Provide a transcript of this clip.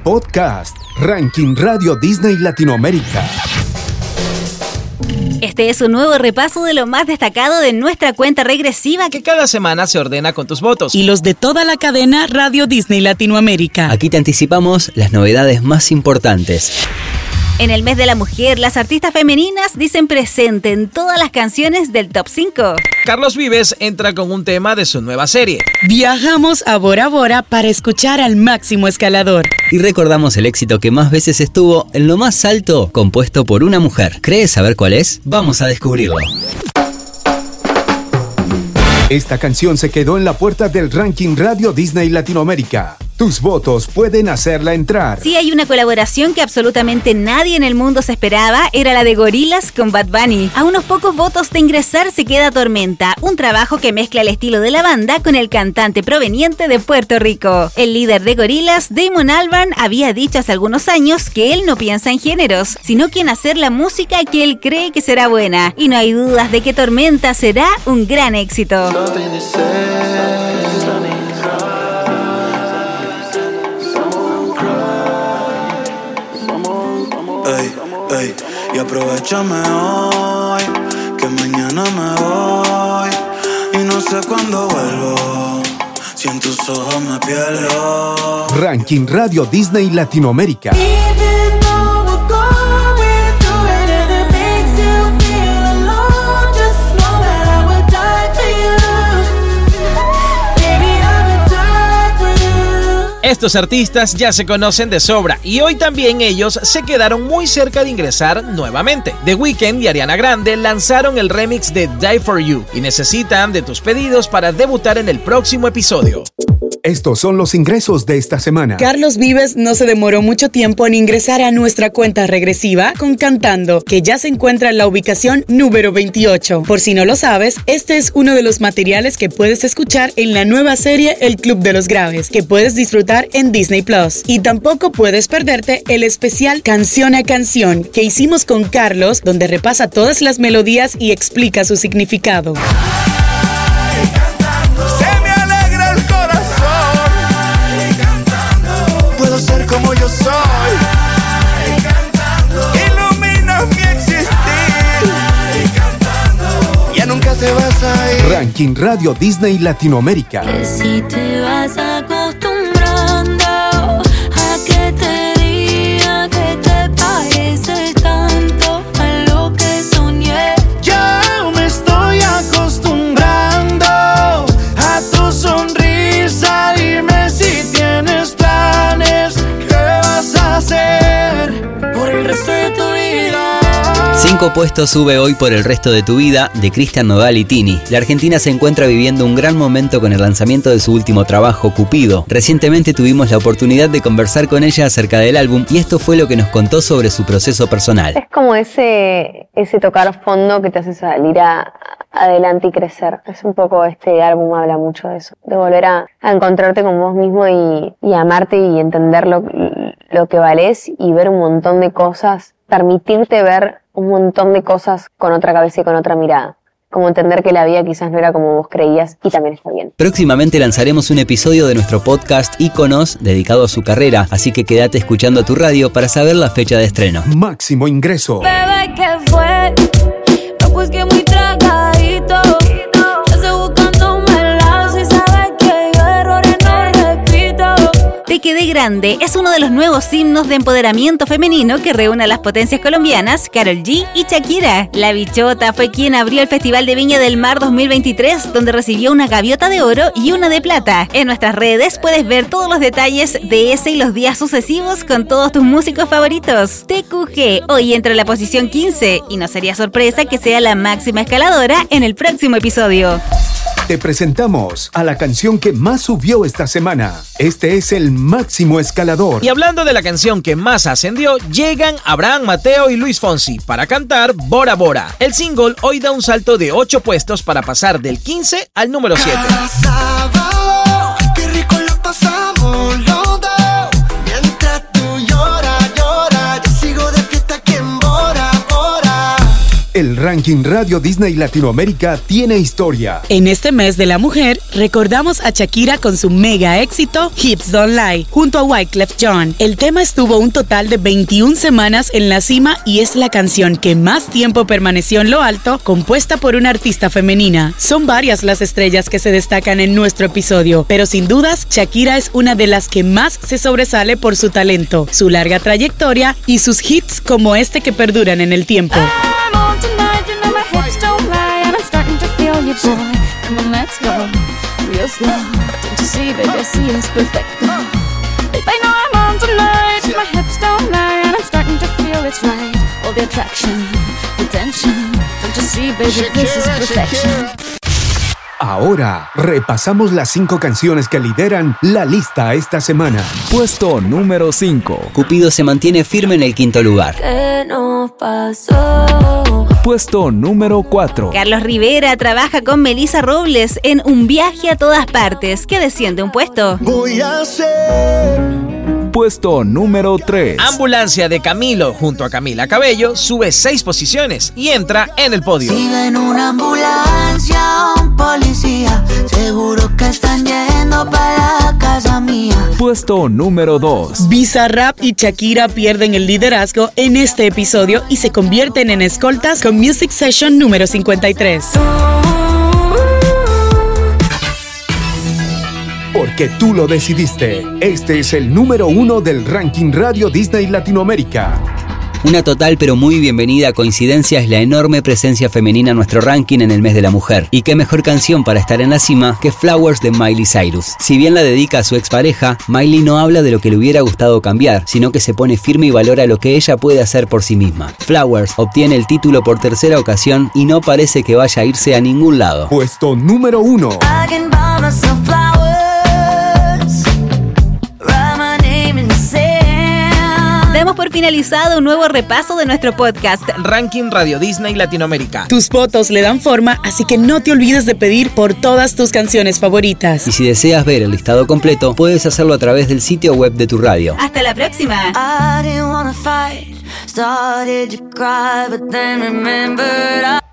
Podcast, Ranking Radio Disney Latinoamérica. Este es un nuevo repaso de lo más destacado de nuestra cuenta regresiva que cada semana se ordena con tus votos. Y los de toda la cadena Radio Disney Latinoamérica. Aquí te anticipamos las novedades más importantes. En el mes de la mujer, las artistas femeninas dicen presente en todas las canciones del Top 5. Carlos Vives entra con un tema de su nueva serie. Viajamos a Bora Bora para escuchar al Máximo Escalador. Y recordamos el éxito que más veces estuvo en lo más alto, compuesto por una mujer. ¿Crees saber cuál es? Vamos a descubrirlo. Esta canción se quedó en la puerta del Ranking Radio Disney Latinoamérica. Tus votos pueden hacerla entrar. Sí, hay una colaboración que absolutamente nadie en el mundo se esperaba, era la de Gorillaz con Bad Bunny. A unos pocos votos de ingresar se queda Tormenta, un trabajo que mezcla el estilo de la banda con el cantante proveniente de Puerto Rico. El líder de Gorillaz, Damon Albarn, había dicho hace algunos años que él no piensa en géneros, sino que en hacer la música que él cree que será buena. Y no hay dudas de que Tormenta será un gran éxito. Ey, y aprovechame hoy, que mañana me voy y no sé cuándo vuelvo, si en tus ojos me pierdo. Ranking Radio Disney Latinoamérica. Estos artistas ya se conocen de sobra y hoy también ellos se quedaron muy cerca de ingresar nuevamente. The Weeknd y Ariana Grande lanzaron el remix de Die For You y necesitan de tus pedidos para debutar en el próximo episodio. Estos son los ingresos de esta semana. Carlos Vives no se demoró mucho tiempo en ingresar a nuestra cuenta regresiva con Cantando, que ya se encuentra en la ubicación número 28. Por si no lo sabes, este es uno de los materiales que puedes escuchar en la nueva serie El Club de los Graves, que puedes disfrutar en Disney Plus. Y tampoco puedes perderte el especial Canción a Canción que hicimos con Carlos, donde repasa todas las melodías y explica su significado. Como yo soy, ilumina mi existir, ya nunca te vas a ir. Ranking Radio Disney Latinoamérica. Que si te vas acostumbrando a que te diga que te pareces tanto a lo que soñé. Ya me estoy acostumbrando a tu sonrisa, dime si tienes planes. Por el resto de tu vida. 5 puestos sube hoy Por el resto de tu vida de Cristian Nodal y Tini. La Argentina se encuentra viviendo un gran momento con el lanzamiento de su último trabajo, Cupido. Recientemente tuvimos la oportunidad de conversar con ella acerca del álbum y esto fue lo que nos contó sobre su proceso personal. Es como ese tocar fondo que te hace salir adelante y crecer. Es un poco, este álbum habla mucho de eso, de volver a encontrarte con vos mismo y amarte y entender lo que valés y ver un montón de cosas, permitirte ver un montón de cosas con otra cabeza y con otra mirada. Como entender que la vida quizás no era como vos creías y también está bien. Próximamente lanzaremos un episodio de nuestro podcast Íconos dedicado a su carrera, así que quédate escuchando a tu radio para saber la fecha de estreno. Máximo ingreso. Bebé, ¿qué fue? No, pues que muy tragadito. Yo estoy buscándome el lado y sabes que yo errores no repito. Te quedé grande es uno de los nuevos himnos de empoderamiento femenino que reúne a las potencias colombianas Karol G y Shakira. La Bichota fue quien abrió el Festival de Viña del Mar 2023, donde recibió una gaviota de oro y una de plata. En nuestras redes puedes ver todos los detalles de ese y los días sucesivos con todos tus músicos favoritos. TQG hoy entra en la posición 15 y no sería sorpresa que sea la máxima escaladora en el próximo episodio. Te presentamos a la canción que más subió esta semana. Este es el Máximo Escalador. Y hablando de la canción que más ascendió, llegan Abraham Mateo y Luis Fonsi para cantar Bora Bora. El single hoy da un salto de 8 puestos para pasar del 15 al número 7. Qué rico lo pasamos los dos. Mientras tú lloras, yo sigo de fiesta aquí en Bora Bora. El ranking Ranking Radio Disney Latinoamérica tiene historia. En este mes de la mujer, recordamos a Shakira con su mega éxito Hips Don't Lie, junto a Wyclef Jean. El tema estuvo un total de 21 semanas en la cima y es la canción que más tiempo permaneció en lo alto, compuesta por una artista femenina. Son varias las estrellas que se destacan en nuestro episodio, pero sin dudas, Shakira es una de las que más se sobresale por su talento, su larga trayectoria y sus hits como este que perduran en el tiempo. Ahora, repasamos las 5 canciones que lideran la lista esta semana. Puesto número 5. Cupido se mantiene firme en el quinto lugar. ¿Qué nos pasó? Puesto número 4. Carlos Rivera trabaja con Melissa Robles en Un viaje a todas partes, que desciende un puesto. Voy a hacer. Puesto número 3. Ambulancia de Camilo junto a Camila Cabello sube 6 posiciones y entra en el podio. Sigue en una ambulancia un policía, seguro que están yendo para la casa mía. Puesto número 2. Bizarrap y Shakira pierden el liderazgo en este episodio y se convierten en escoltas con Music Session número 53. Porque tú lo decidiste. Este es el número 1 del Ranking Radio Disney Latinoamérica. Una total pero muy bienvenida coincidencia es la enorme presencia femenina en nuestro ranking en el mes de la mujer. Y qué mejor canción para estar en la cima que Flowers de Miley Cyrus. Si bien la dedica a su expareja, Miley no habla de lo que le hubiera gustado cambiar, sino que se pone firme y valora lo que ella puede hacer por sí misma. Flowers obtiene el título por tercera ocasión y no parece que vaya a irse a ningún lado. Puesto número 1. Damos por finalizado un nuevo repaso de nuestro podcast Ranking Radio Disney Latinoamérica. Tus votos le dan forma, así que no te olvides de pedir por todas tus canciones favoritas. Y si deseas ver el listado completo, puedes hacerlo a través del sitio web de tu radio. Hasta la próxima. I didn't wanna fight, started to cry, but then remembered